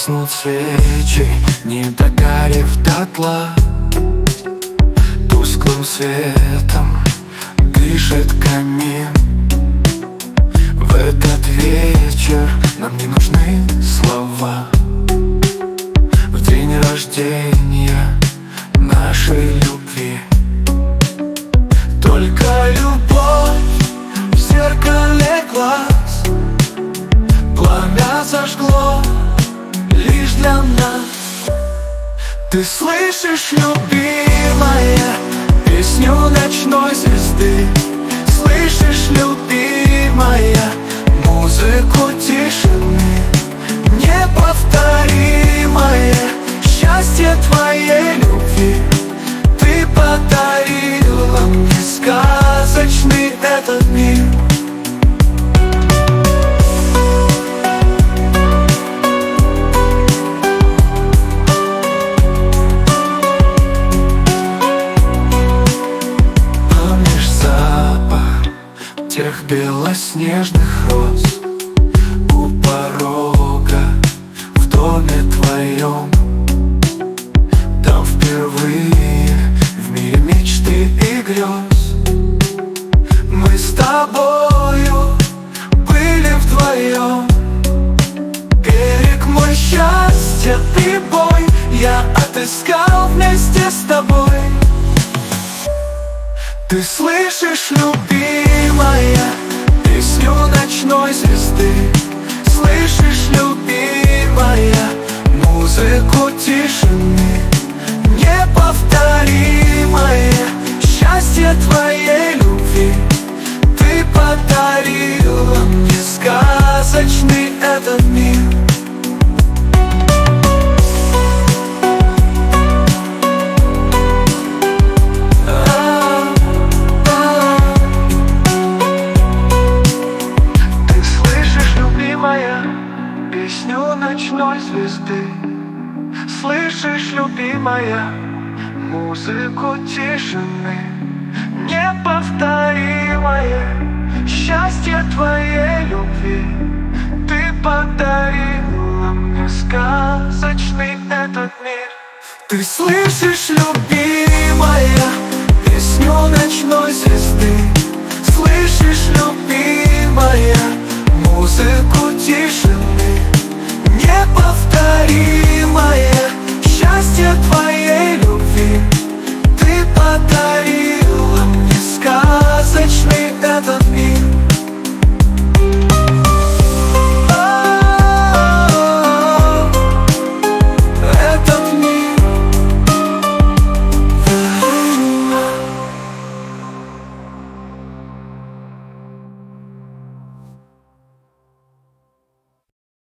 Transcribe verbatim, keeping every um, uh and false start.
Гаснут свечи, не догорев дотла. Тусклым светом дышит камин. В этот вечер нам не нужны слова. В день рождения нашей любви только любовь в зеркале глаз. Пламя зажгло лишь для нас. Ты слышишь, любимая, песню ночной звезды? Слышишь, любимая, музыку тишины? Неповторимое счастье твоей любви ты подарила мне, сказочный этот мир. Тех белоснежных роз у порога в доме твоем. Там впервые в мире мечты и грез мы с тобою были вдвоем. Берег мой счастья, ты бой, я отыскал вместе с тобой. Ты слышишь, любимая, песню ночной звезды? Слышишь, любимая, музыку тишины? Неповторимое счастье твоей любви ты подарила мне, сказочный этот мир. Песню ночной звезды? Слышишь, любимая, музыку тишины? Неповторимое счастье твоей любви ты подарила мне, сказочный этот мир. Ты слышишь, любимая?